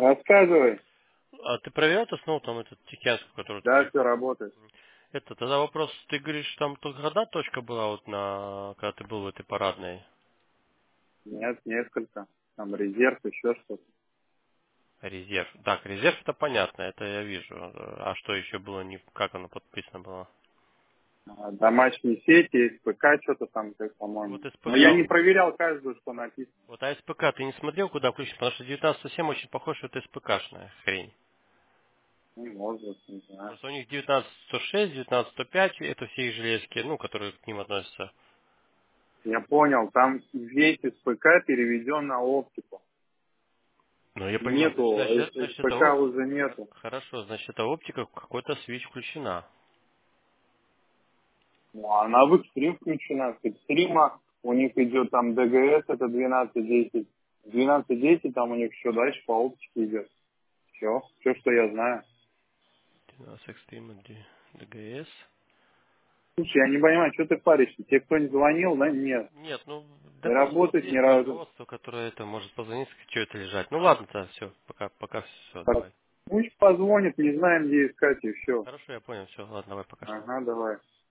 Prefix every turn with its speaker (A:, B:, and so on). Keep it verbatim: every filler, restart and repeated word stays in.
A: Рассказывай.
B: А ты проверял это снова там этот Тихянскую, который ты
A: Да,
B: приехал?
A: все работает.
B: Это тогда вопрос, ты говоришь, там только одна точка была вот на, когда ты был в этой парадной?
A: Нет, несколько. Там резерв, еще что-то.
B: Резерв. Так, резерв это понятно, это я вижу. А что еще было, не, как оно подписано было?
A: А, Домашние сети, СПК, что-то там, как,
B: Вот
A: по-моему. Но я не
B: СПК,
A: проверял каждую, что написано.
B: вот а СПК ты не смотрел, куда включить? Потому что девятнадцать семь очень похож, что это СПКшная хрень.
A: Ну, может, не знаю.
B: Просто у них девятнадцать сто шесть, девятнадцать сто пять, это все их железки, ну, которые к ним относятся.
A: Я понял, там весь СПК переведен на оптику.
B: Ну, я понимаю, значит,
A: Нету,
B: значит,
A: э,
B: значит, это
A: СПК
B: оп-
A: уже
B: хо-
A: нету.
B: хорошо, значит, это оптика в какой-то свич включена.
A: Ну, она в экстрим включена. С экстрима у них идет там ДГС, это двенадцать десять. двенадцать десять там у них еще дальше по оптике идет. Все, все, что я знаю.
B: двенадцать Extreme D- ДГС.
A: Слушай, я не понимаю, что ты паришься? Тебе кто-нибудь звонил, да? Нет.
B: Нет, ну,
A: Не
B: да просто вот
A: работает ни
B: есть
A: разу.
B: руководство, которое это может позвонить, что это лежать. Ну ладно, то все, пока, пока все,
A: Так,
B: давай.
A: пусть позвонит, не знаем, где искать, и все.
B: Хорошо, я понял, все, ладно, давай, пока.
A: Ага, давай.